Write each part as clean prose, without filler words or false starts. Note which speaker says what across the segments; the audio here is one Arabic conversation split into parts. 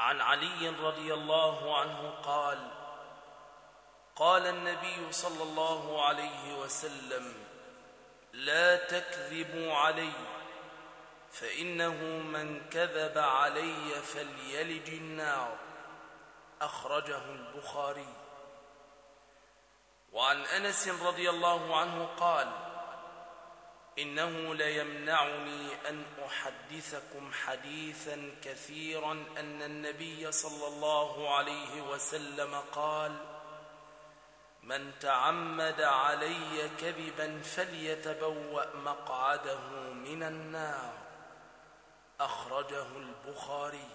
Speaker 1: عن علي رضي الله عنه قال: قال النبي صلى الله عليه وسلم: لا تكذبوا علي، فإنه من كذب علي فليلج النار. أخرجه البخاري. وعن أنس رضي الله عنه قال: إنه ليمنعني أن أحدثكم حديثا كثيرا أن النبي صلى الله عليه وسلم قال: من تعمد علي كذبا فليتبوأ مقعده من النار. أخرجه البخاري.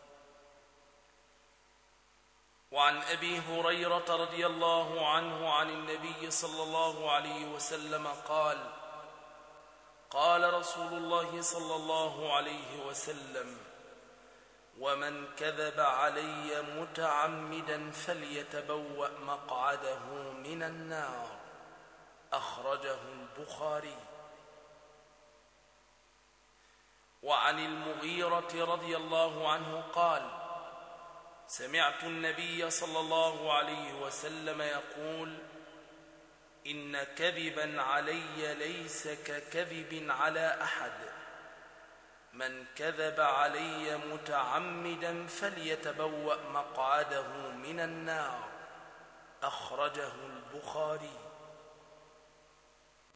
Speaker 1: وعن أبي هريرة رضي الله عنه عن النبي صلى الله عليه وسلم قال: قال رسول الله صلى الله عليه وسلم: ومن كذب علي متعمدا فليتبوأ مقعده من النار. أخرجه البخاري. وعن المغيرة رضي الله عنه قال: سمعت النبي صلى الله عليه وسلم يقول: إن كذبا علي ليس ككذب على أحد، من كذب علي متعمدا فليتبوأ مقعده من النار. أخرجه البخاري.